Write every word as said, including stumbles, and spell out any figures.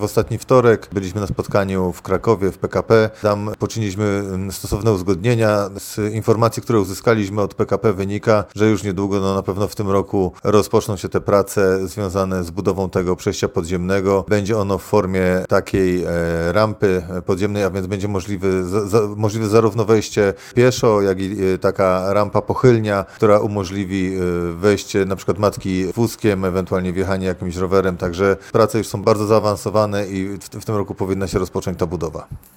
W ostatni wtorek byliśmy na spotkaniu w Krakowie, w P K P. Tam poczyniliśmy stosowne uzgodnienia. Z informacji, które uzyskaliśmy od P K P wynika, że już niedługo, no na pewno w tym roku rozpoczną się te prace związane z budową tego przejścia podziemnego. Będzie ono w formie takiej e, rampy podziemnej, a więc będzie możliwy, za, za, możliwe zarówno wejście pieszo, jak i e, taka rampa pochylnia, która umożliwi e, wejście na przykład matki wózkiem, ewentualnie wjechanie jakimś rowerem. Także prace już są bardzo zaawansowane i w, w tym roku powinna się rozpocząć ta budowa.